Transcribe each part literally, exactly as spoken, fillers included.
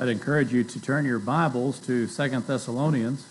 I'd encourage you to turn your Bibles to Second Thessalonians.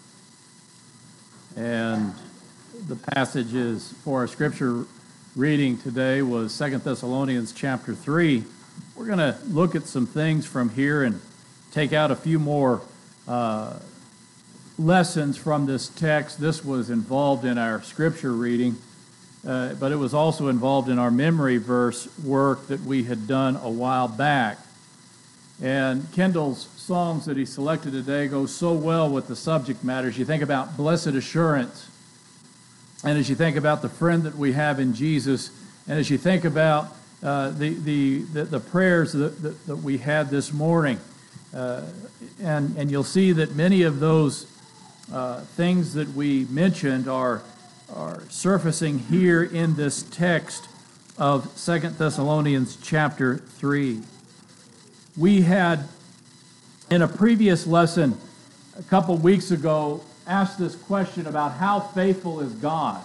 And the passages for our scripture reading today was Second Thessalonians chapter three. We're going to look at some things from here and take out a few more uh, lessons from this text. This was involved in our scripture reading, uh, but it was also involved in our memory verse work that we had done a while back. And Kendall's songs that he selected today go so well with the subject matter. As you think about blessed assurance, and as you think about the friend that we have in Jesus, and as you think about uh, the, the, the the prayers that, that, that we had this morning, uh, and, and you'll see that many of those uh, things that we mentioned are, are surfacing here in this text of Second Thessalonians chapter three. We had, in a previous lesson a couple weeks ago, asked this question about how faithful is God.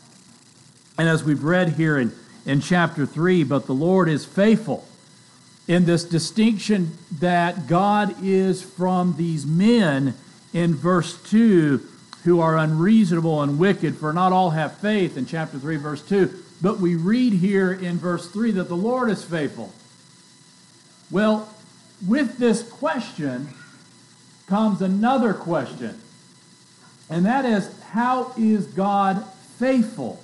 And as we've read here in, in chapter three, but the Lord is faithful, in this distinction that God is from these men in verse two who are unreasonable and wicked, for not all have faith in chapter three, verse two. But we read here in verse three that the Lord is faithful. Well, with this question comes another question, and that is, how is God faithful?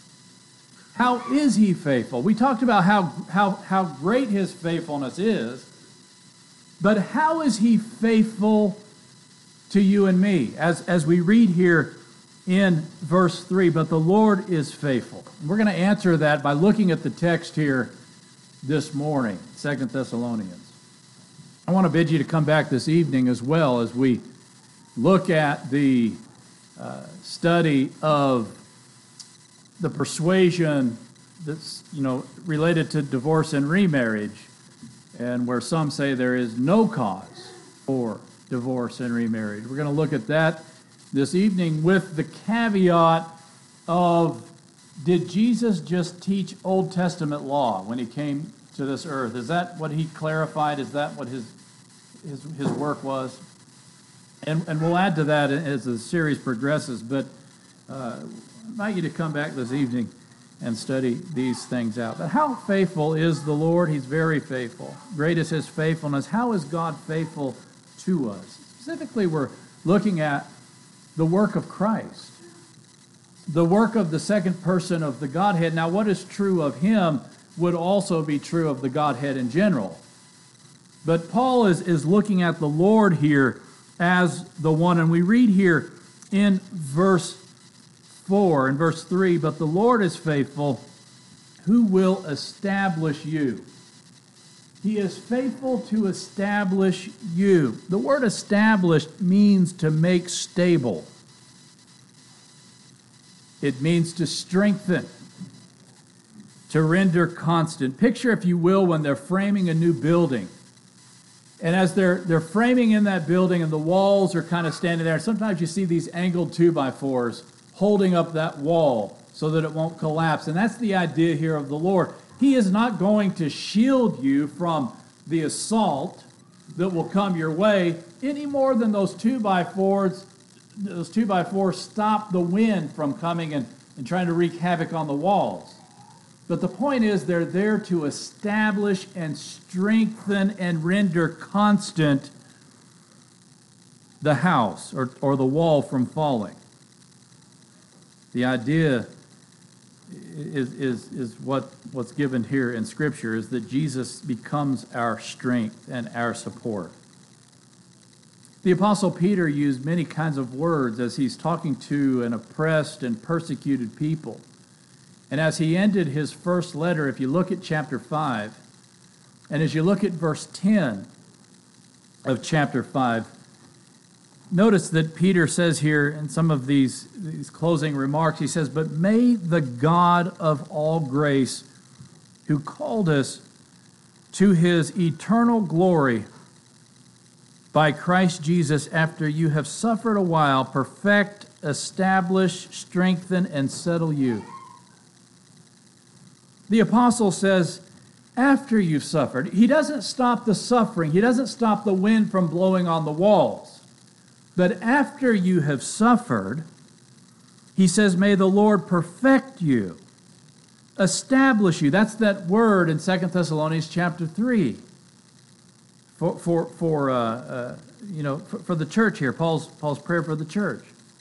How is he faithful? We talked about how, how, how great his faithfulness is, but how is he faithful to you and me? As, as we read here in verse three, but the Lord is faithful. And we're going to answer that by looking at the text here this morning, Second Thessalonians. I want to bid you to come back this evening as well as we look at the uh, study of the persuasion that's, you know, related to divorce and remarriage, and where some say there is no cause for divorce and remarriage. We're going to look at that this evening with the caveat of, did Jesus just teach Old Testament law when he came to this earth? Is that what he clarified? Is that what his his, his work was? And, and we'll add to that as the series progresses, but uh, I invite you to come back this evening and study these things out. But how faithful is the Lord? He's very faithful. Great is his faithfulness. How is God faithful to us? Specifically, we're looking at the work of Christ, the work of the second person of the Godhead. Now, what is true of him would also be true of the Godhead in general. But Paul is, is looking at the Lord here as the one, and we read here in verse four, in verse three, but the Lord is faithful, who will establish you. He is faithful to establish you. The word established means to make stable. It means to strengthen, to render constant. Picture, if you will, when they're framing a new building. And as they're they're framing in that building and the walls are kind of standing there, sometimes you see these angled two-by-fours holding up that wall so that it won't collapse. And that's the idea here of the Lord. He is not going to shield you from the assault that will come your way any more than those two-by-fours, those two-by-fours stop the wind from coming and, and trying to wreak havoc on the walls. But the point is, they're there to establish and strengthen and render constant the house or, or the wall from falling. The idea is, is, is what, what's given here in Scripture, is that Jesus becomes our strength and our support. The Apostle Peter used many kinds of words as he's talking to an oppressed and persecuted people. And as he ended his first letter, if you look at chapter five, and as you look at verse ten of chapter five, notice that Peter says here in some of these, these closing remarks, he says, but may the God of all grace, who called us to his eternal glory by Christ Jesus, after you have suffered a while, perfect, establish, strengthen, and settle you. The apostle says after you've suffered. He doesn't stop the suffering. He doesn't stop the wind from blowing on the walls. But after you have suffered, he says, may the Lord perfect you, establish you. That's that word in Second Thessalonians chapter three. For, for, for uh, uh, you know, for, for the church here, Paul's, Paul's prayer for the church,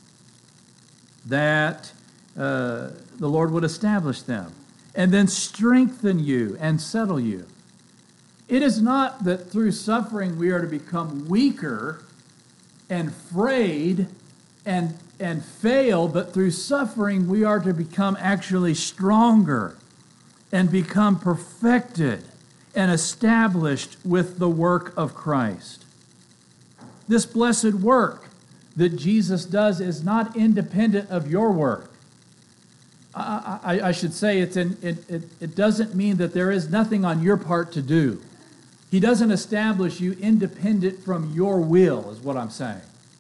that uh, the Lord would establish them and then strengthen you and settle you. It is not that through suffering we are to become weaker and frayed and, and fail, but through suffering we are to become actually stronger and become perfected and established with the work of Christ. This blessed work that Jesus does is not independent of your work. I, I, I should say it's in, it, it, it doesn't mean that there is nothing on your part to do. He doesn't establish you independent from your will, is what I'm saying.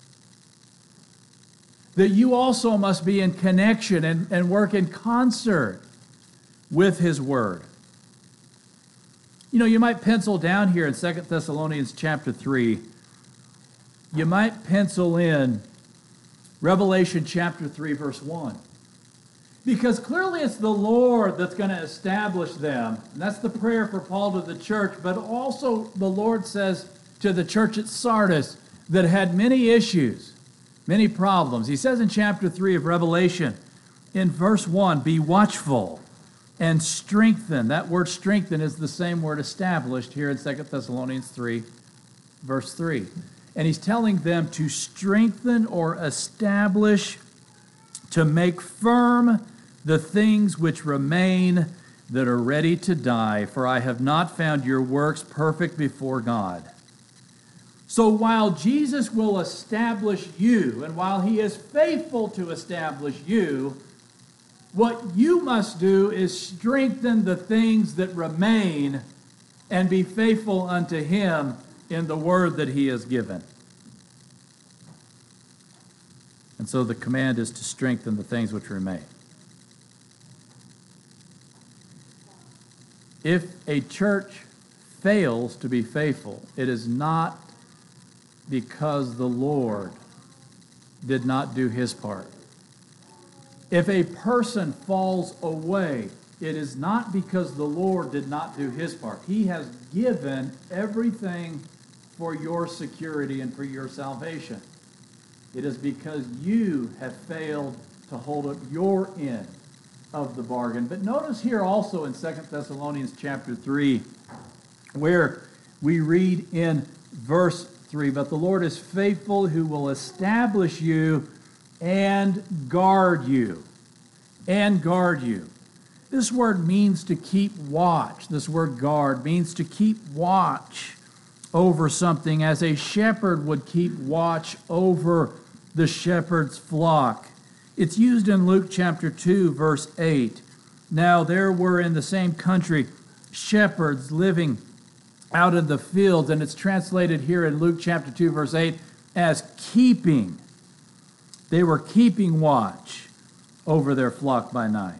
That you also must be in connection and, and work in concert with his word. You know, you might pencil down here in Second Thessalonians chapter three, you might pencil in Revelation chapter three, verse one. Because clearly it's the Lord that's going to establish them. And that's the prayer for Paul to the church. But also the Lord says to the church at Sardis that had many issues, many problems. He says in chapter three of Revelation, in verse one, be watchful and strengthen. That word strengthen is the same word established here in Second Thessalonians three, verse three. And he's telling them to strengthen or establish, to make firm the things which remain that are ready to die, for I have not found your works perfect before God. So while Jesus will establish you, and while he is faithful to establish you, what you must do is strengthen the things that remain and be faithful unto him in the word that he has given. And so the command is to strengthen the things which remain. If a church fails to be faithful, it is not because the Lord did not do his part. If a person falls away, it is not because the Lord did not do his part. He has given everything for your security and for your salvation. It is because you have failed to hold up your end of the bargain. But notice here also in Second Thessalonians chapter three, where we read in verse three, but the Lord is faithful who will establish you and guard you. And guard you. This word means to keep watch. This word guard means to keep watch over something as a shepherd would keep watch over the shepherd's flock. It's used in Luke chapter two, verse eight. Now there were in the same country shepherds living out in the fields, and it's translated here in Luke chapter two, verse eight, as keeping. They were keeping watch over their flock by night.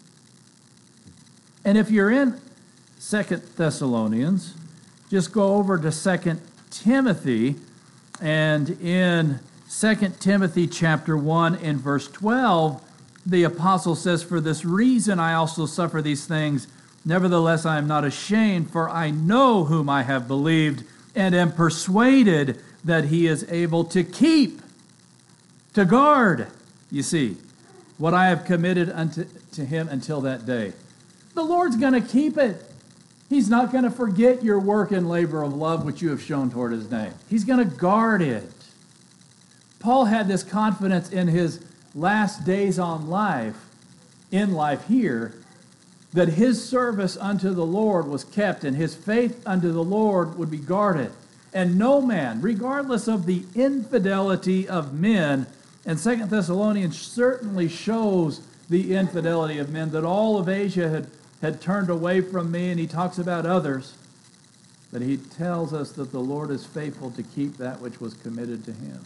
And if you're in Second Thessalonians, just go over to Second Timothy, and in Second Timothy chapter one in verse twelve, the apostle says, for this reason I also suffer these things. Nevertheless, I am not ashamed, for I know whom I have believed, and am persuaded that he is able to keep, to guard, you see, what I have committed unto to him until that day. The Lord's going to keep it. He's not going to forget your work and labor of love which you have shown toward his name. He's going to guard it. Paul had this confidence in his last days on life, in life here, that his service unto the Lord was kept and his faith unto the Lord would be guarded. And no man, regardless of the infidelity of men, and Second Thessalonians certainly shows the infidelity of men, that all of Asia had, had turned away from me, and he talks about others, but he tells us that the Lord is faithful to keep that which was committed to him.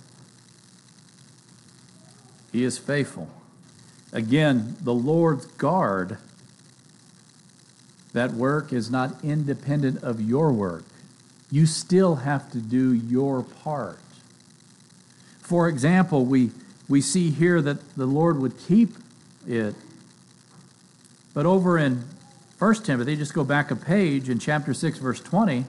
He is faithful. Again, the Lord's guard That work is not independent of your work. You still have to do your part. For example, we, we see here that the Lord would keep it. But over in First Timothy, just go back a page in chapter six, verse twenty,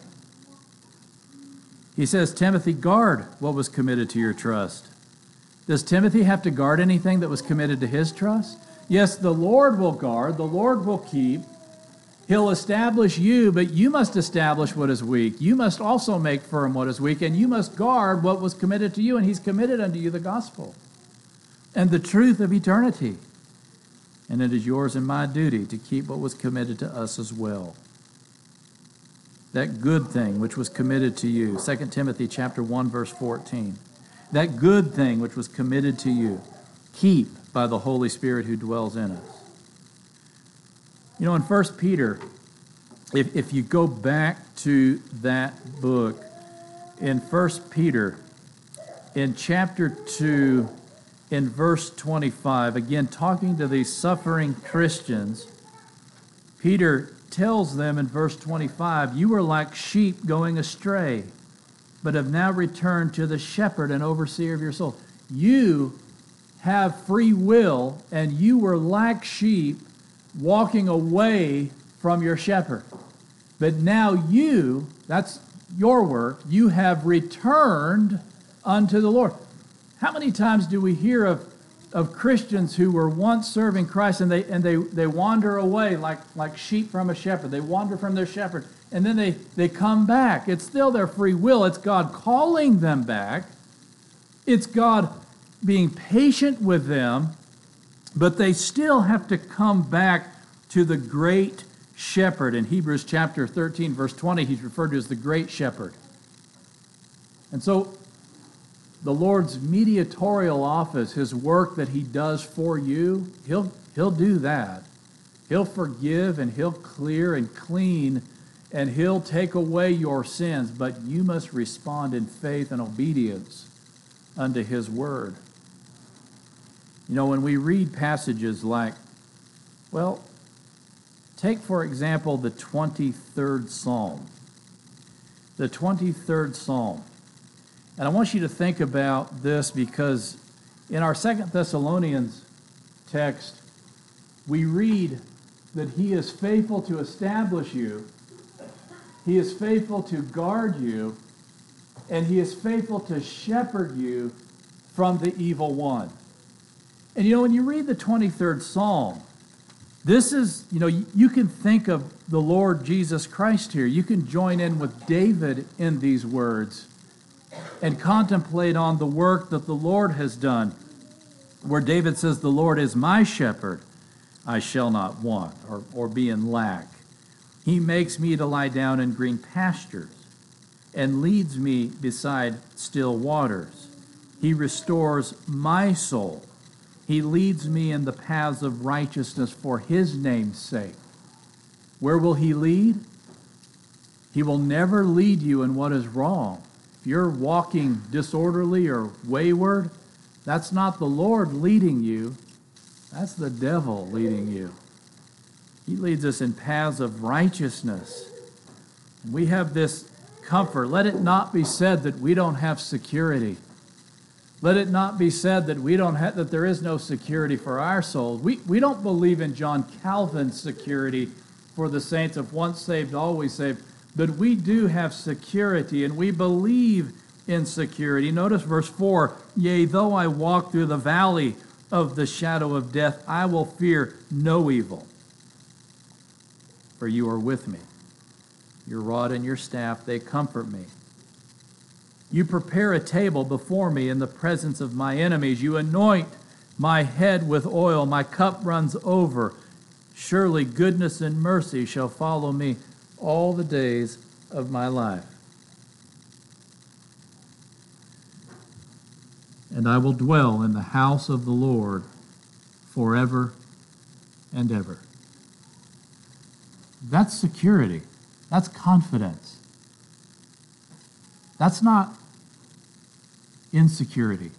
he says, Timothy, guard what was committed to your trust. Does Timothy have to guard anything that was committed to his trust? Yes, the Lord will guard, the Lord will keep. He'll establish you, but you must establish what is weak. You must also make firm what is weak, and you must guard what was committed to you, and he's committed unto you the gospel and the truth of eternity. And it is yours and my duty to keep what was committed to us as well. That good thing which was committed to you, Second Timothy chapter one, verse fourteen. That good thing which was committed to you, keep by the Holy Spirit who dwells in us. You know, in First Peter, if, if you go back to that book, in First Peter, in chapter two, in verse twenty-five, again, talking to these suffering Christians, Peter tells them in verse twenty-five, you were like sheep going astray, but have now returned to the shepherd and overseer of your soul. You have free will, and you were like sheep walking away from your shepherd. But now you, that's your work, you have returned unto the Lord. How many times do we hear of, of Christians who were once serving Christ and they and they, they wander away like, like sheep from a shepherd? They wander from their shepherd and then they, they come back. It's still their free will. It's God calling them back. It's God being patient with them, but they still have to come back to the great shepherd. In Hebrews chapter thirteen, verse twenty, he's referred to as the great shepherd. And so the Lord's mediatorial office, his work that he does for you, he'll, he'll do that. He'll forgive and he'll clear and clean and he'll take away your sins, but you must respond in faith and obedience unto his word. You know, when we read passages like, well, take, for example, the twenty-third Psalm. The twenty-third Psalm. And I want you to think about this because in our Second Thessalonians text, we read that he is faithful to establish you, he is faithful to guard you, and he is faithful to shepherd you from the evil one. And you know, when you read the twenty-third Psalm, this is, you know, you can think of the Lord Jesus Christ here. You can join in with David in these words and contemplate on the work that the Lord has done, where David says, the Lord is my shepherd, I shall not want or, or be in lack. He makes me to lie down in green pastures and leads me beside still waters. He restores my soul. He leads me in the paths of righteousness for his name's sake. Where will he lead? He will never lead you in what is wrong. If you're walking disorderly or wayward, that's not the Lord leading you. That's the devil leading you. He leads us in paths of righteousness. And we have this comfort. Let it not be said that we don't have security. Let it not be said that we don't have, that there is no security for our souls. We, we don't believe in John Calvin's security for the saints of once saved, always saved. But we do have security, and we believe in security. Notice verse four, yea, though I walk through the valley of the shadow of death, I will fear no evil, for you are with me. Your rod and your staff, they comfort me. You prepare a table before me in the presence of my enemies. You anoint my head with oil. My cup runs over. Surely goodness and mercy shall follow me all the days of my life. And I will dwell in the house of the Lord forever and ever. That's security. That's confidence. That's not insecurity.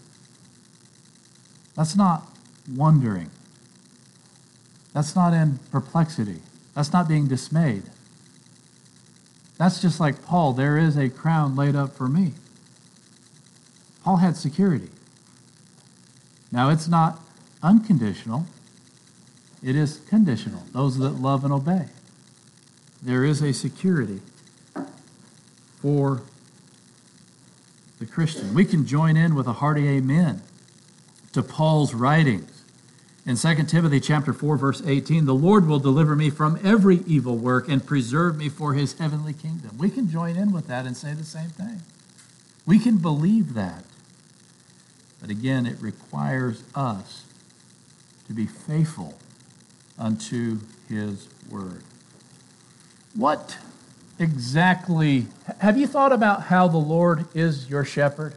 That's not wondering. That's not in perplexity. That's not being dismayed. That's just like Paul. There is a crown laid up for me. Paul had security. Now, it's not unconditional. It is conditional. Those that love and obey. There is a security for the Christian. We can join in with a hearty amen to Paul's writings. In Second Timothy chapter four, verse eighteen, the Lord will deliver me from every evil work and preserve me for his heavenly kingdom. We can join in with that and say the same thing. We can believe that. But again, it requires us to be faithful unto his word. What exactly, have you thought about how the Lord is your shepherd?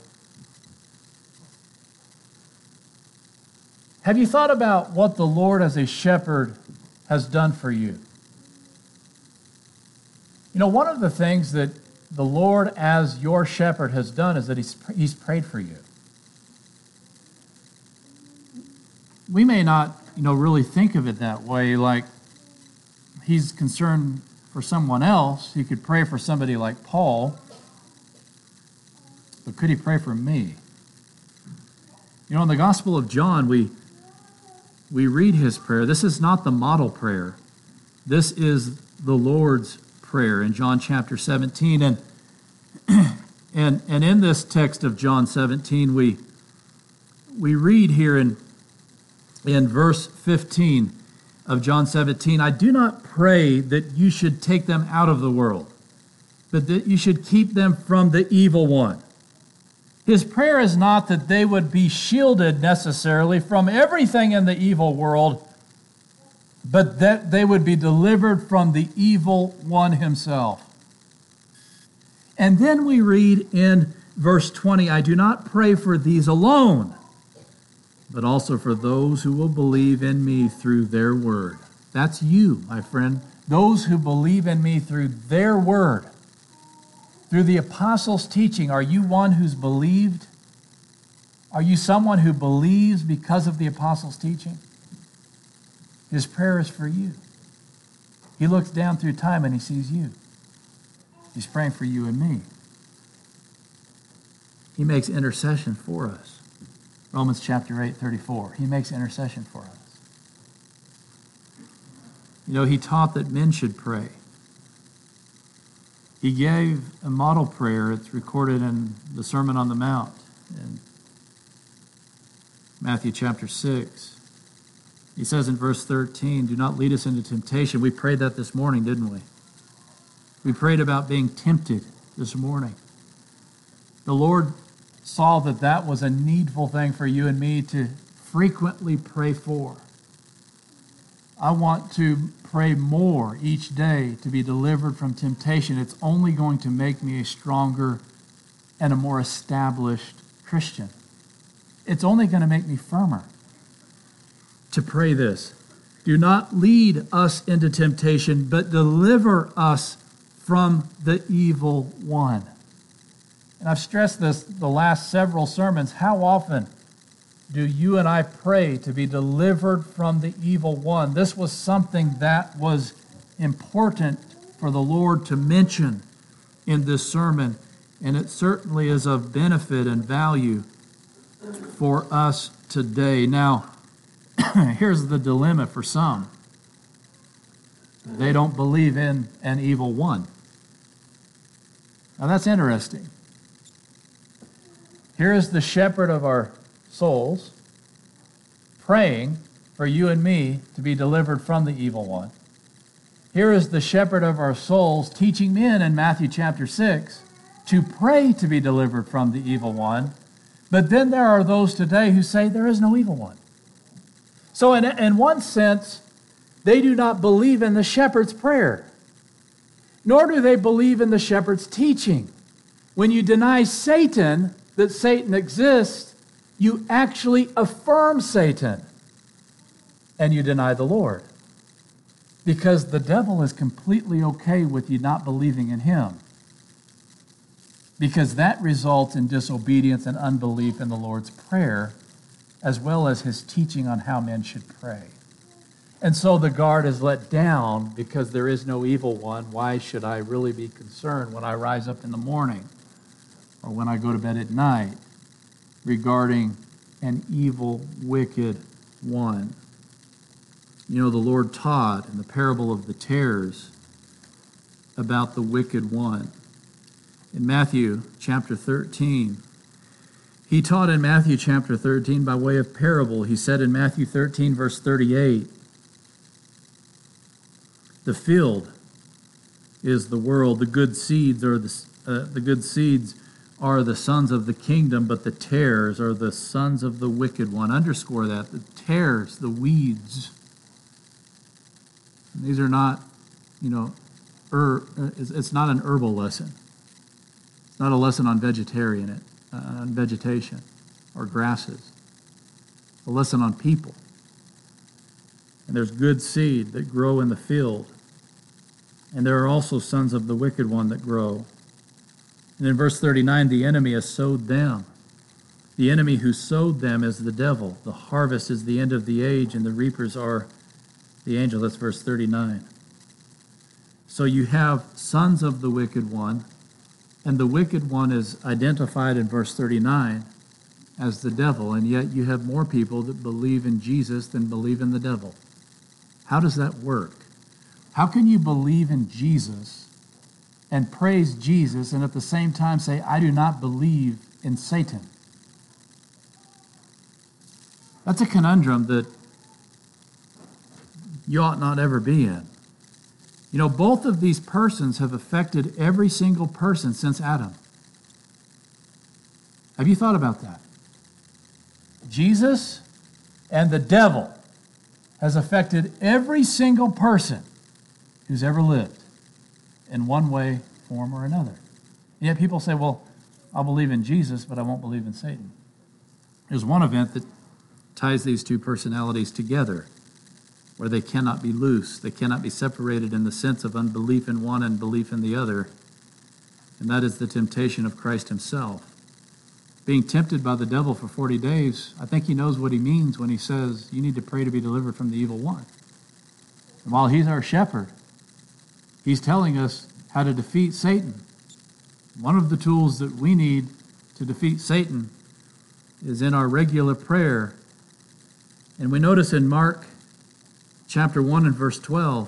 Have you thought about what the Lord as a shepherd has done for you? You know, one of the things that the Lord as your shepherd has done is that he's, he's prayed for you. We may not, you know, really think of it that way, like he's concerned for someone else. He could pray for somebody like Paul, but could he pray for me? You know, in the Gospel of John, we we read his prayer. This is not the model prayer. This is the Lord's Prayer in John chapter seventeen. And, and, and in this text of John seventeen, we, we read here in, in verse fifteen of John seventeen, I do not pray that you should take them out of the world, but that you should keep them from the evil one. His prayer is not that they would be shielded necessarily from everything in the evil world, but that they would be delivered from the evil one himself. And then we read in verse twenty, I do not pray for these alone, but also for those who will believe in me through their word. That's you, my friend. Those who believe in me through their word. Through the apostles' teaching, are you one who's believed? Are you someone who believes because of the apostles' teaching? His prayer is for you. He looks down through time and he sees you. He's praying for you and me. He makes intercession for us. Romans chapter eight, thirty-four. He makes intercession for us. You know, he taught that men should pray. He gave a model prayer. It's recorded in the Sermon on the Mount in Matthew chapter six. He says in verse thirteen, do not lead us into temptation. We prayed that this morning, didn't we? We prayed about being tempted this morning. The Lord saw that that was a needful thing for you and me to frequently pray for. I want to pray more each day to be delivered from temptation. It's only going to make me a stronger and a more established Christian. It's only going to make me firmer to pray this. Do not lead us into temptation, but deliver us from the evil one. And I've stressed this the last several sermons. How often do you and I pray to be delivered from the evil one? This was something that was important for the Lord to mention in this sermon, and it certainly is of benefit and value for us today. Now, here's the dilemma for some. They don't believe in an evil one. Now, that's interesting. Here is the shepherd of our souls praying for you and me to be delivered from the evil one. Here is the shepherd of our souls teaching men in Matthew chapter six to pray to be delivered from the evil one. But then there are those today who say there is no evil one. So in, in one sense, they do not believe in the shepherd's prayer, nor do they believe in the shepherd's teaching. When you deny Satan that Satan exists, you actually affirm Satan and you deny the Lord. Because the devil is completely okay with you not believing in him. Because that results in disobedience and unbelief in the Lord's prayer, as well as his teaching on how men should pray. And so the guard is let down because there is no evil one. Why should I really be concerned when I rise up in the morning or when I go to bed at night regarding an evil, wicked one? You know, the Lord taught in the parable of the tares about the wicked one. In Matthew chapter thirteen, he taught in Matthew chapter thirteen by way of parable. He said in Matthew thirteen, verse thirty-eight, the field is the world. The good seeds are the uh, the good seeds are the sons of the kingdom, but the tares are the sons of the wicked one. Underscore that. The tares, the weeds. These are not, you know, er, it's not an herbal lesson. It's not a lesson on vegetarian, uh, on vegetation or grasses. It's a lesson on people. And there's good seed that grow in the field. And there are also sons of the wicked one that grow. And in verse thirty-nine, the enemy has sowed them. The enemy who sowed them is the devil. The harvest is the end of the age, and the reapers are the angel. That's verse thirty-nine. So you have sons of the wicked one, and the wicked one is identified in verse thirty-nine as the devil, and yet you have more people that believe in Jesus than believe in the devil. How does that work? How can you believe in Jesus and praise Jesus and at the same time say, I do not believe in Satan? That's a conundrum that you ought not ever be in. You know, both of these persons have affected every single person since Adam. Have you thought about that? Jesus and the devil has affected every single person who's ever lived in one way, form, or another. And yet people say, well, I'll believe in Jesus, but I won't believe in Satan. There's one event that ties these two personalities together, where they cannot be loose. They cannot be separated in the sense of unbelief in one and belief in the other. And that is the temptation of Christ himself. Being tempted by the devil for forty days, I think he knows what he means when he says, you need to pray to be delivered from the evil one. And while he's our shepherd, he's telling us how to defeat Satan. One of the tools that we need to defeat Satan is in our regular prayer. And we notice in Mark chapter one and verse twelve,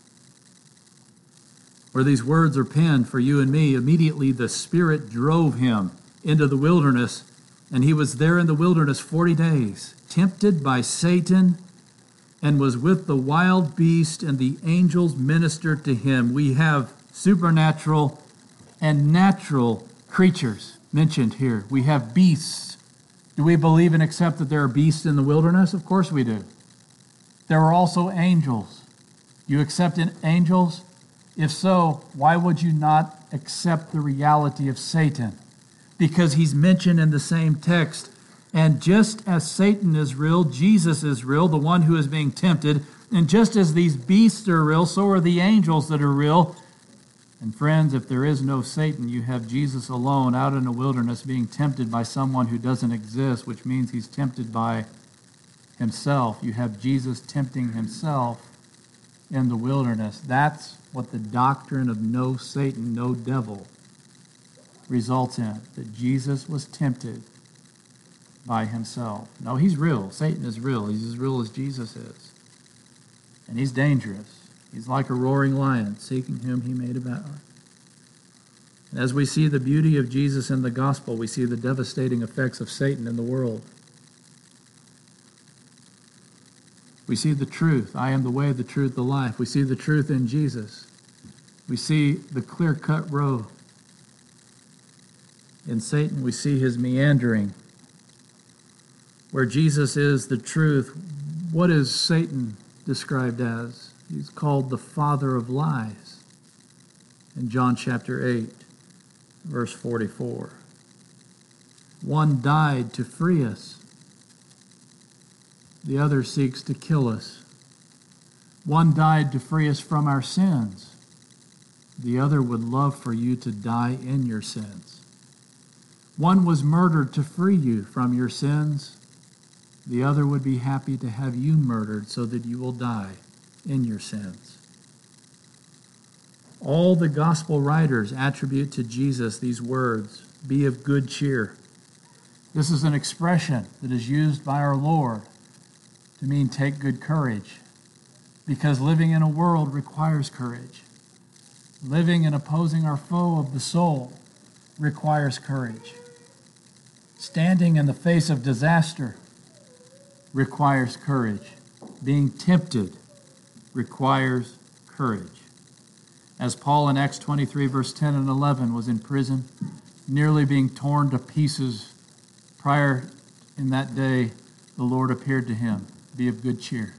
where these words are penned for you and me, immediately the Spirit drove him into the wilderness, and he was there in the wilderness forty days, tempted by Satan, and was with the wild beast, and the angels ministered to him. We have supernatural and natural creatures mentioned here. We have beasts. Do we believe and accept that there are beasts in the wilderness? Of course we do. There are also angels. You accept angels? If so, why would you not accept the reality of Satan? Because he's mentioned in the same text. And just as Satan is real, Jesus is real, the one who is being tempted. And just as these beasts are real, so are the angels that are real. And friends, if there is no Satan, you have Jesus alone out in the wilderness being tempted by someone who doesn't exist, which means he's tempted by himself. You have Jesus tempting himself in the wilderness. That's what the doctrine of no Satan, no devil results in, that Jesus was tempted by himself. No, he's real. Satan is real. He's as real as Jesus is. And he's dangerous. He's like a roaring lion, seeking whom he may devour. And as we see the beauty of Jesus in the gospel, we see the devastating effects of Satan in the world. We see the truth. I am the way, the truth, the life. We see the truth in Jesus. We see the clear-cut road. In Satan, we see his meandering. Where Jesus is the truth, what is Satan described as? He's called the father of lies in John chapter eight, verse forty-four. One died to free us. The other seeks to kill us. One died to free us from our sins. The other would love for you to die in your sins. One was murdered to free you from your sins. The other would be happy to have you murdered so that you will die in your sins. All the gospel writers attribute to Jesus these words, be of good cheer. This is an expression that is used by our Lord to mean take good courage, because living in a world requires courage. Living and opposing our foe of the soul requires courage. Standing in the face of disaster requires courage. Being tempted requires courage. As Paul in Acts twenty-three, verse ten and eleven was in prison, nearly being torn to pieces, prior in that day, the Lord appeared to him. Be of good cheer.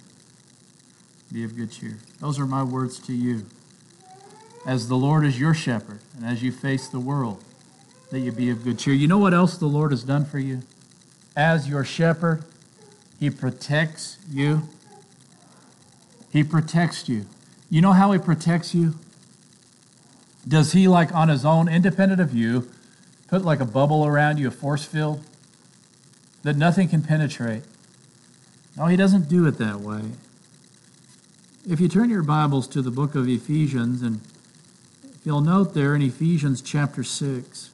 Be of good cheer. Those are my words to you. As the Lord is your shepherd, and as you face the world, that you be of good cheer. You know what else the Lord has done for you? As your shepherd, he protects you. He protects you. You know how he protects you? Does he, like on his own, independent of you, put like a bubble around you, a force field, that nothing can penetrate? No, he doesn't do it that way. If you turn your Bibles to the book of Ephesians, and if you'll note there in Ephesians chapter six,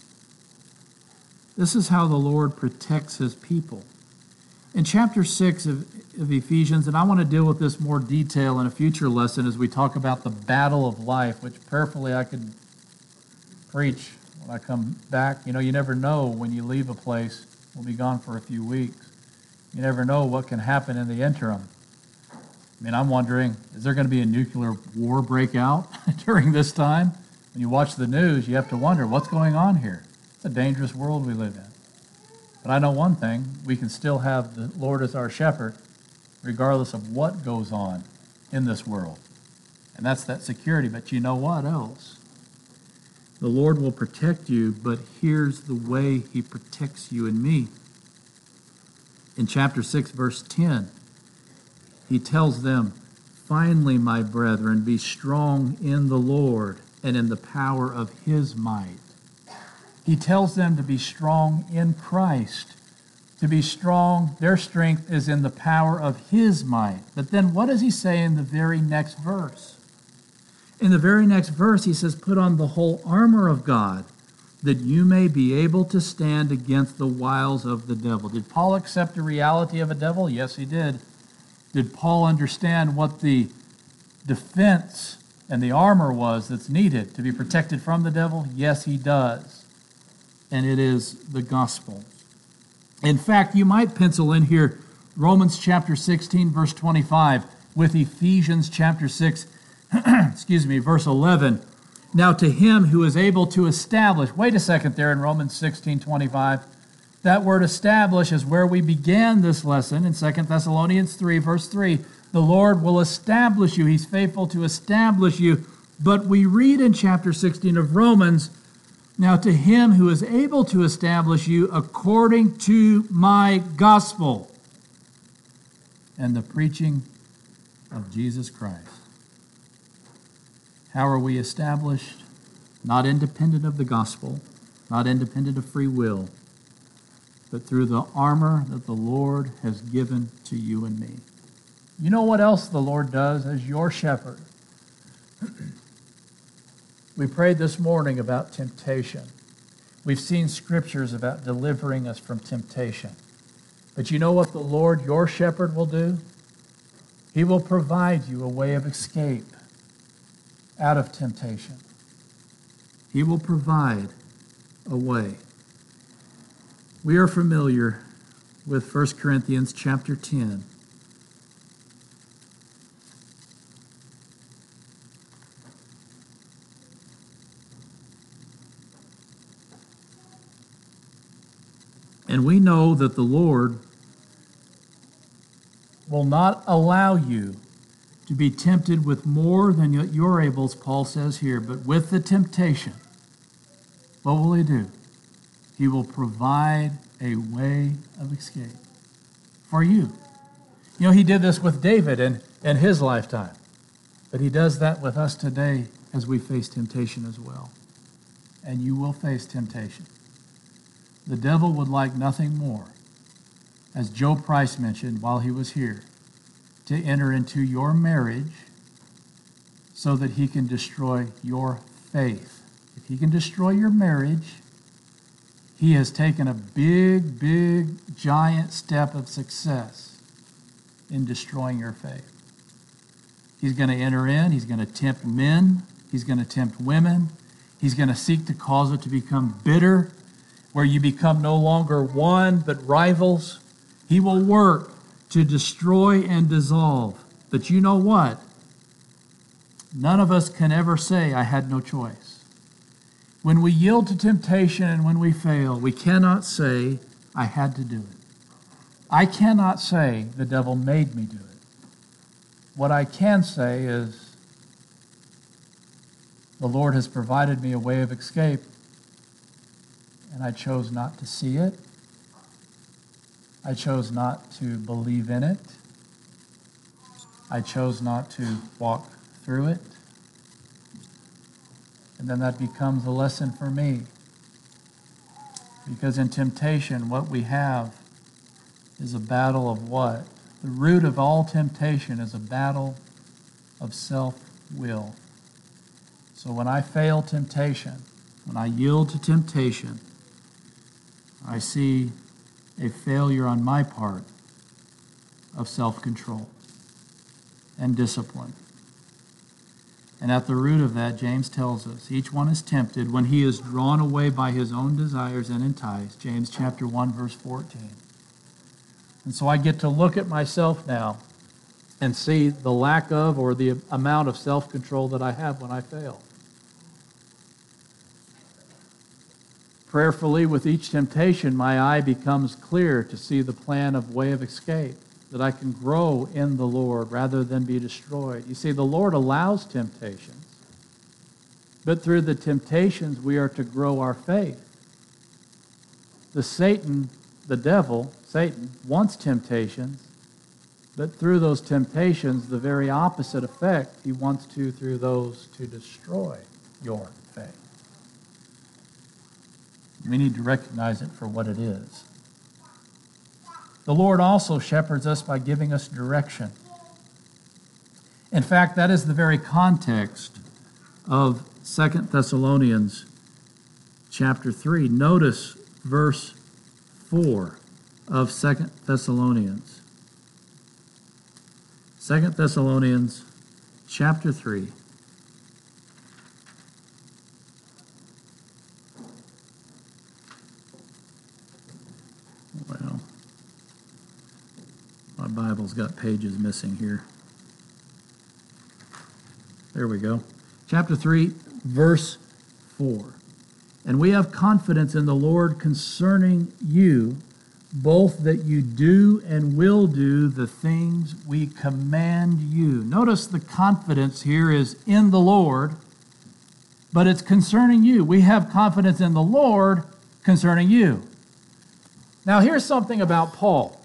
this is how the Lord protects his people. In chapter six of, of Ephesians, and I want to deal with this more detail in a future lesson as we talk about the battle of life, which prayerfully I could preach when I come back. You know, you never know when you leave a place. We'll be gone for a few weeks. You never know what can happen in the interim. I mean, I'm wondering, is there going to be a nuclear war break out during this time? When you watch the news, you have to wonder, what's going on here? It's a dangerous world we live in. But I know one thing, we can still have the Lord as our shepherd, regardless of what goes on in this world. And that's that security. But you know what else? The Lord will protect you, but here's the way he protects you and me. In chapter six, verse ten, he tells them, finally, my brethren, be strong in the Lord and in the power of his might. He tells them to be strong in Christ. To be strong, their strength is in the power of his might. But then what does he say in the very next verse? In the very next verse, he says, put on the whole armor of God, that you may be able to stand against the wiles of the devil. Did Paul accept the reality of a devil? Yes, he did. Did Paul understand what the defense and the armor was that's needed to be protected from the devil? Yes, he does. And it is the gospel. In fact, you might pencil in here Romans chapter sixteen, verse twenty-five, with Ephesians chapter six, excuse me, verse eleven. Now to him who is able to establish, wait a second there in Romans sixteen, twenty-five. That word establish is where we began this lesson in Second Thessalonians three, verse three. The Lord will establish you. He's faithful to establish you. But we read in chapter sixteen of Romans, now to him who is able to establish you according to my gospel and the preaching of Jesus Christ. How are we established? Not independent of the gospel, not independent of free will, but through the armor that the Lord has given to you and me. You know what else the Lord does as your shepherd? We prayed this morning about temptation. We've seen scriptures about delivering us from temptation. But you know what the Lord, your shepherd, will do? He will provide you a way of escape out of temptation. He will provide a way. We are familiar with First Corinthians chapter ten. And we know that the Lord will not allow you to be tempted with more than you're able, as Paul says here, but with the temptation, what will he do? He will provide a way of escape for you. You know, he did this with David in, in his lifetime, but he does that with us today as we face temptation as well. And you will face temptation. The devil would like nothing more as Joe Price mentioned while he was here, to enter into your marriage so that he can destroy your faith. If he can destroy your marriage, he has taken a big, big, giant step of success in destroying your faith. He's going to enter in. He's going to tempt men. He's going to tempt women. He's going to seek to cause it to become bitter, where you become no longer one but rivals. He will work to destroy and dissolve. But you know what? None of us can ever say, I had no choice. When we yield to temptation and when we fail, we cannot say, I had to do it. I cannot say, the devil made me do it. What I can say is, the Lord has provided me a way of escape, and I chose not to see it. I chose not to believe in it. I chose not to walk through it. And then that becomes a lesson for me. Because in temptation, what we have is a battle of what? The root of all temptation is a battle of self-will. So when I fail temptation, when I yield to temptation, I see a failure on my part of self-control and discipline. And at the root of that, James tells us, each one is tempted when he is drawn away by his own desires and enticed. James chapter one, verse fourteen. And so I get to look at myself now and see the lack of or the amount of self-control that I have when I fail. Prayerfully, with each temptation, my eye becomes clear to see the plan of way of escape, that I can grow in the Lord rather than be destroyed. You see, the Lord allows temptations, but through the temptations, we are to grow our faith. The Satan, the devil, Satan, wants temptations, but through those temptations, the very opposite effect, he wants to, through those, to destroy your faith. We need to recognize it for what it is. The Lord also shepherds us by giving us direction. In fact, that is the very context of Second Thessalonians chapter three. Notice verse four of Second Thessalonians. Second Thessalonians chapter three. Well, my Bible's got pages missing here. There we go. Chapter three, verse four. And we have confidence in the Lord concerning you, both that you do and will do the things we command you. Notice the confidence here is in the Lord, but it's concerning you. We have confidence in the Lord concerning you. Now, here's something about Paul.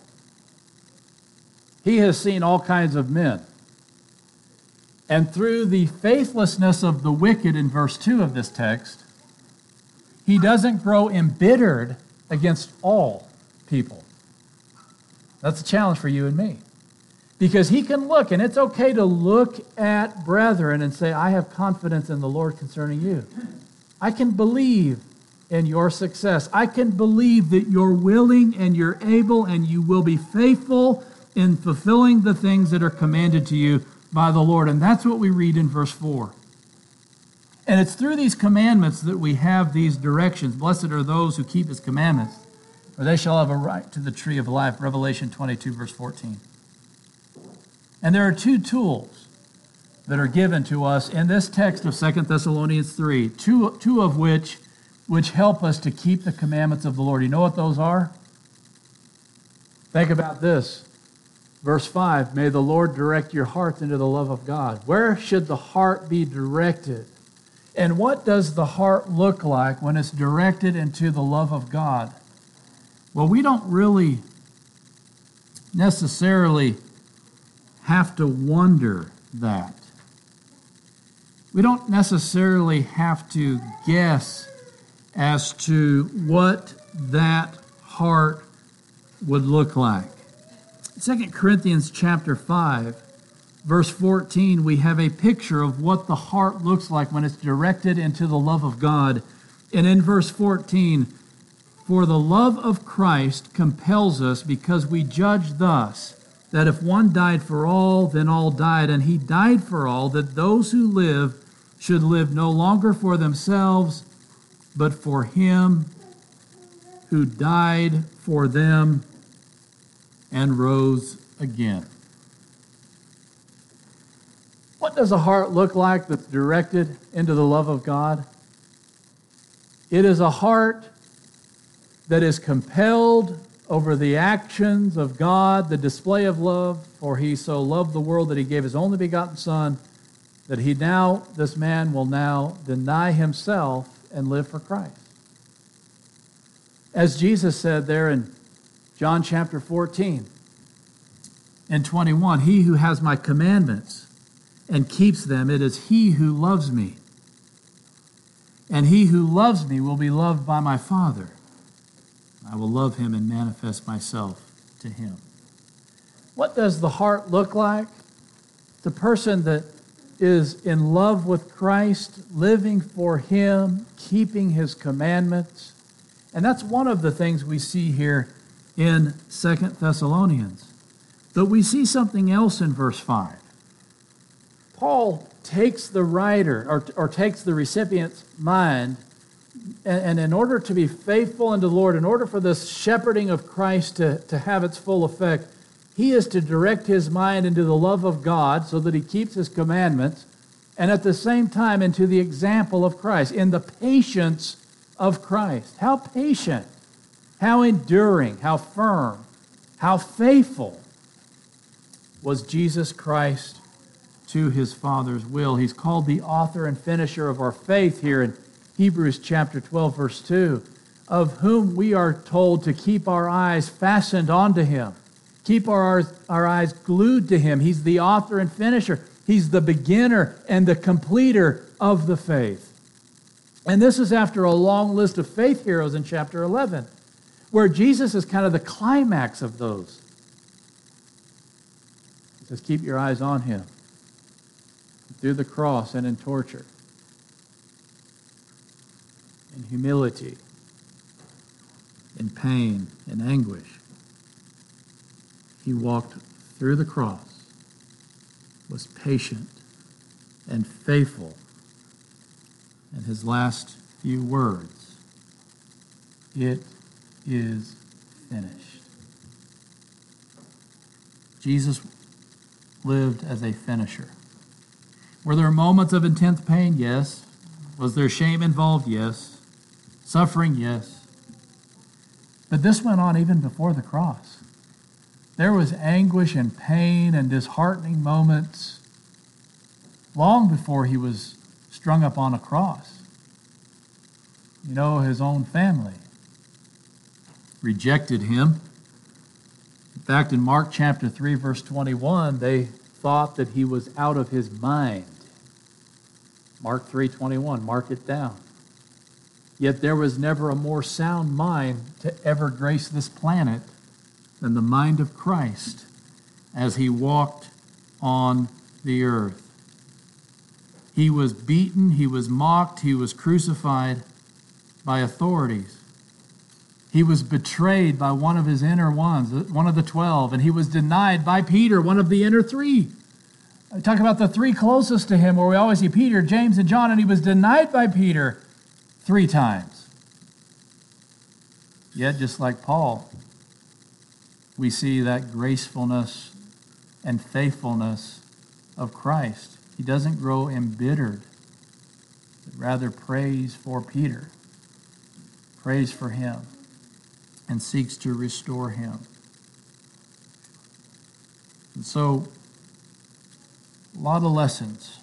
He has seen all kinds of men. And through the faithlessness of the wicked in verse two of this text, he doesn't grow embittered against all people. That's a challenge for you and me. Because he can look, and it's okay to look at brethren and say, I have confidence in the Lord concerning you. I can believe in your success. I can believe that you're willing and you're able and you will be faithful in fulfilling the things that are commanded to you by the Lord. And that's what we read in verse four. And it's through these commandments that we have these directions. Blessed are those who keep his commandments, for they shall have a right to the tree of life. Revelation twenty-two, verse fourteen. And there are two tools that are given to us in this text of Second Thessalonians three, two, two of which, which help us to keep the commandments of the Lord. You know what those are? Think about this. Verse five, may the Lord direct your hearts into the love of God. Where should the heart be directed? And what does the heart look like when it's directed into the love of God? Well, we don't really necessarily have to wonder that. We don't necessarily have to guess as to what that heart would look like. Second Corinthians chapter five, verse fourteen, we have a picture of what the heart looks like when it's directed into the love of God. And in verse fourteen, for the love of Christ compels us, because we judge thus, that if one died for all, then all died, and he died for all, that those who live should live no longer for themselves, but for him who died for them and rose again. What does a heart look like that's directed into the love of God? It is a heart that is compelled over the actions of God, the display of love, for he so loved the world that he gave his only begotten Son, that he now, this man will now deny himself and live for Christ. As Jesus said there in John chapter fourteen and twenty-one, he who has my commandments and keeps them, it is he who loves me. And he who loves me will be loved by my Father. I will love him and manifest myself to him. What does the heart look like? The person that is in love with Christ, living for him, keeping his commandments. And that's one of the things we see here in Second Thessalonians. But we see something else in verse five. Paul takes the writer, or, or takes the recipient's mind, and, and in order to be faithful unto the Lord, in order for this shepherding of Christ to, to have its full effect, he is to direct his mind into the love of God so that he keeps his commandments, and at the same time into the example of Christ, in the patience of Christ. How patient, how enduring, how firm, how faithful was Jesus Christ to his Father's will. He's called the author and finisher of our faith here in Hebrews chapter twelve, verse two, of whom we are told to keep our eyes fastened onto him, keep our, our eyes glued to him. He's the author and finisher. He's the beginner and the completer of the faith. And this is after a long list of faith heroes in chapter eleven, where Jesus is kind of the climax of those. He says, keep your eyes on him through the cross and in torture, in humility, in pain and anguish. He walked through the cross, was patient and faithful. And his last few words, it is finished. Jesus lived as a finisher. Were there moments of intense pain? Yes. Was there shame involved? Yes. Suffering? Yes. But this went on even before the cross. There was anguish and pain and disheartening moments long before he was strung up on a cross. You know, his own family rejected him. In fact, in Mark chapter three, verse twenty-one, they thought that he was out of his mind. Mark three twenty-one, mark it down. Yet there was never a more sound mind to ever grace this planet than the mind of Christ as he walked on the earth. He was beaten, he was mocked, he was crucified by authorities. He was betrayed by one of his inner ones, one of the twelve, and he was denied by Peter, one of the inner three. I talk about the three closest to him, where we always see Peter, James, and John, and he was denied by Peter three times. Yet, just like Paul, we see that gracefulness and faithfulness of Christ. He doesn't grow embittered, but rather prays for Peter, prays for him, and seeks to restore him. And so, a lot of lessons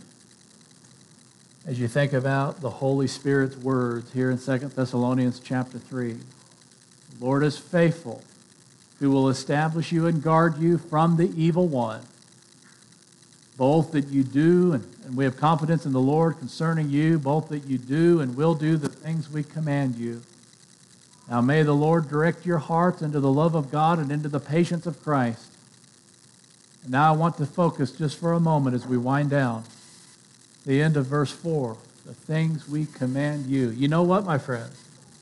as you think about the Holy Spirit's words here in Second Thessalonians chapter three. The Lord is faithful, who will establish you and guard you from the evil one. Both that you do, and, and we have confidence in the Lord concerning you, both that you do and will do the things we command you. Now may the Lord direct your hearts into the love of God and into the patience of Christ. And now I want to focus just for a moment as we wind down the end of verse four, the things we command you. You know what, my friends?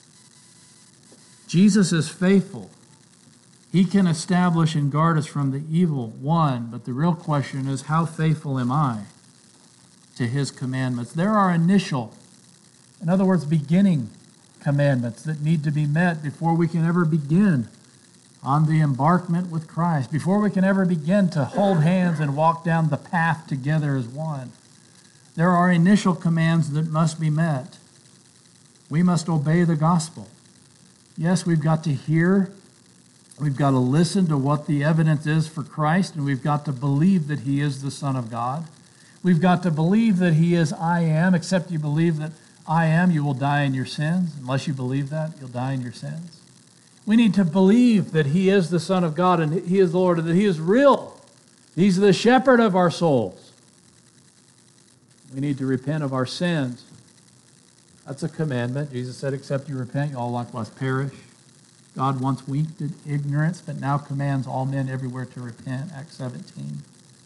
Jesus is faithful. He can establish and guard us from the evil one, but the real question is, how faithful am I to his commandments? There are initial, in other words, beginning commandments that need to be met before we can ever begin on the embarkment with Christ, before we can ever begin to hold hands and walk down the path together as one. There are initial commands that must be met. We must obey the gospel. Yes, we've got to hear, we've got to listen to what the evidence is for Christ, and we've got to believe that he is the Son of God. We've got to believe that he is I am. Except you believe that I am, you will die in your sins. Unless you believe that, you'll die in your sins. We need to believe that he is the Son of God and he is the Lord, and that he is real. He's the shepherd of our souls. We need to repent of our sins. That's a commandment. Jesus said, except you repent, you all likewise perish. God once winked at ignorance, but now commands all men everywhere to repent. Acts seventeen.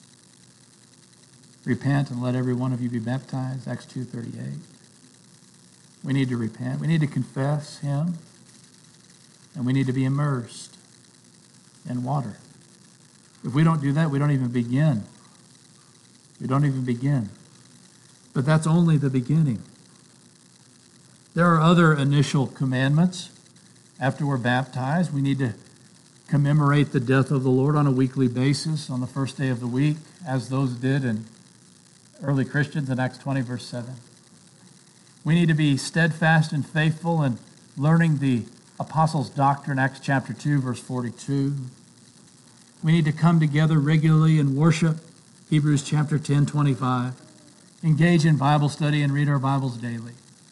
Repent and let every one of you be baptized. Acts two thirty-eight. We need to repent. We need to confess him. And we need to be immersed in water. If we don't do that, we don't even begin. We don't even begin. But that's only the beginning. There are other initial commandments. After we're baptized, we need to commemorate the death of the Lord on a weekly basis on the first day of the week, as those did in early Christians in Acts twenty, verse seven. We need to be steadfast and faithful in learning the apostles' doctrine, Acts chapter two, verse forty-two. We need to come together regularly and worship, Hebrews chapter ten, twenty-five. Engage in Bible study and read our Bibles daily.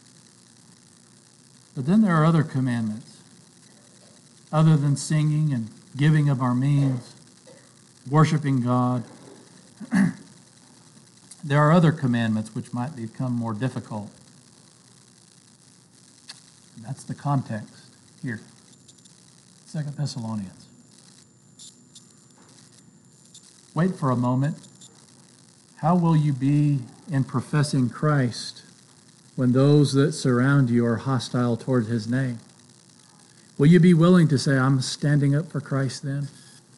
But then there are other commandments, other than singing and giving of our means, worshiping God. There are other commandments which might become more difficult. And that's the context here. Second Thessalonians. Wait for a moment. How will you be in professing Christ when those that surround you are hostile toward his name? Will you be willing to say, I'm standing up for Christ then?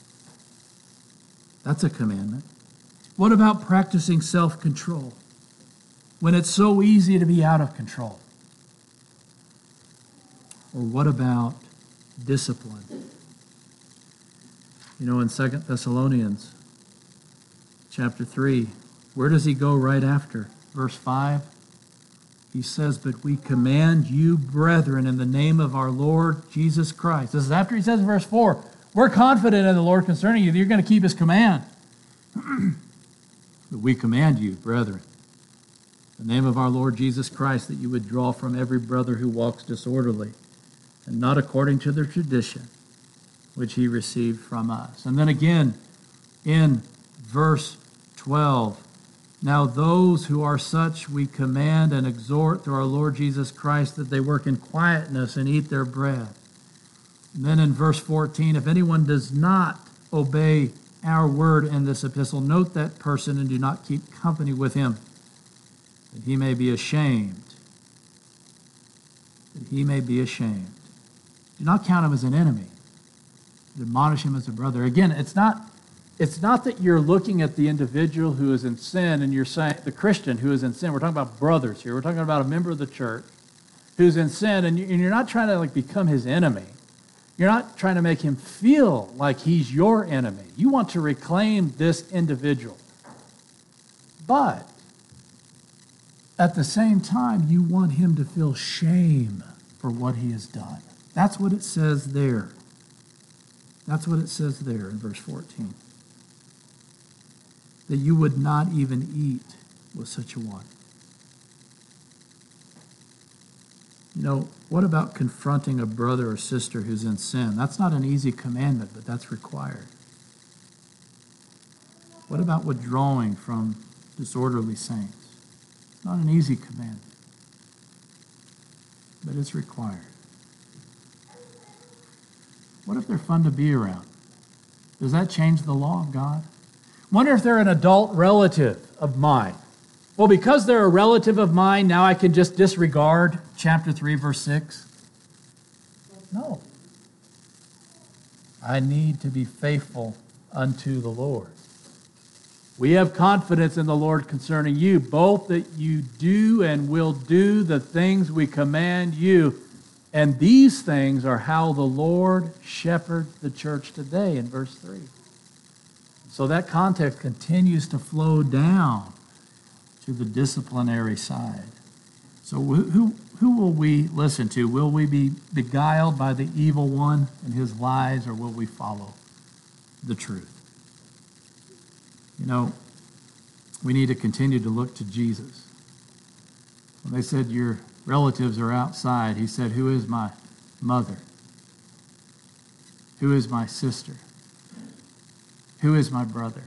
That's a commandment. What about practicing self-control when it's so easy to be out of control? Or what about discipline? You know, in Second Thessalonians chapter three, where does he go right after? Verse five, he says, but we command you, brethren, in the name of our Lord Jesus Christ. This is after he says in verse four, we're confident in the Lord concerning you that you're going to keep his command. But we command you, brethren, in the name of our Lord Jesus Christ, that you would draw from every brother who walks disorderly, and not according to the tradition which he received from us. And then again, in verse twelve, now those who are such we command and exhort through our Lord Jesus Christ that they work in quietness and eat their bread. And then in verse fourteen, if anyone does not obey our word in this epistle, note that person and do not keep company with him, that he may be ashamed. That he may be ashamed. Do not count him as an enemy. Admonish him as a brother. Again, it's not, it's not that you're looking at the individual who is in sin and you're saying, the Christian who is in sin. We're talking about brothers here. We're talking about a member of the church who's in sin, and you're not trying to like become his enemy. You're not trying to make him feel like he's your enemy. You want to reclaim this individual. But at the same time, you want him to feel shame for what he has done. That's what it says there. That's what it says there in verse fourteen. That you would not even eat with such a one. You know, what about confronting a brother or sister who's in sin? That's not an easy commandment, but that's required. What about withdrawing from disorderly saints? It's not an easy commandment, but it's required. What if they're fun to be around? Does that change the law of God? Wonder if they're an adult relative of mine. Well, because they're a relative of mine, now I can just disregard chapter three, verse six? No. I need to be faithful unto the Lord. We have confidence in the Lord concerning you, both that you do and will do the things we command you. And these things are how the Lord shepherds the church today, in verse three. So that context continues to flow down to the disciplinary side. So who, who will we listen to? Will we be beguiled by the evil one and his lies, or will we follow the truth? You know, we need to continue to look to Jesus. When they said your relatives are outside, he said, who is my mother? Who is my sister? Who is my brother?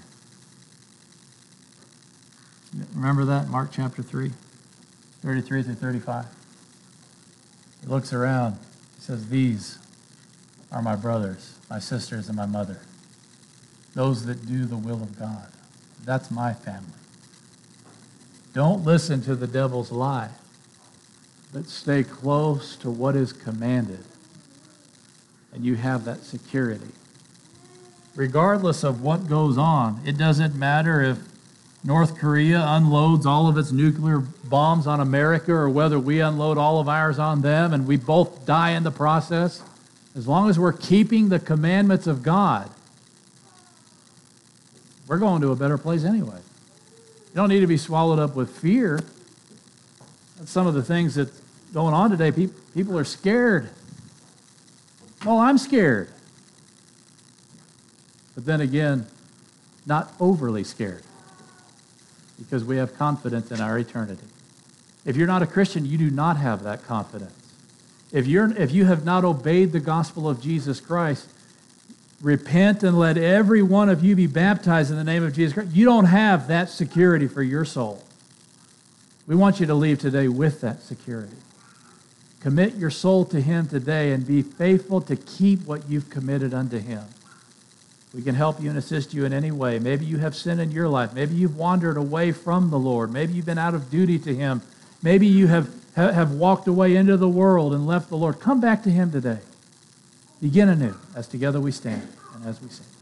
Remember that, Mark chapter three, thirty-three through thirty-five? He looks around, he says, these are my brothers, my sisters, and my mother. Those that do the will of God. That's my family. Don't listen to the devil's lie, but stay close to what is commanded, and you have that security. Regardless of what goes on, it doesn't matter if North Korea unloads all of its nuclear bombs on America or whether we unload all of ours on them and we both die in the process. As long as we're keeping the commandments of God, we're going to a better place anyway. You don't need to be swallowed up with fear. That's some of the things that's going on today. People are scared. Well, I'm scared. But then again, not overly scared, because we have confidence in our eternity. If you're not a Christian, you do not have that confidence. If you're if you have not obeyed the gospel of Jesus Christ, repent and let every one of you be baptized in the name of Jesus Christ. You don't have that security for your soul. We want you to leave today with that security. Commit your soul to Him today and be faithful to keep what you've committed unto Him. We can help you and assist you in any way. Maybe you have sin in your life. Maybe you've wandered away from the Lord. Maybe you've been out of duty to Him. Maybe you have, have walked away into the world and left the Lord. Come back to Him today. Begin anew as together we stand and as we sing.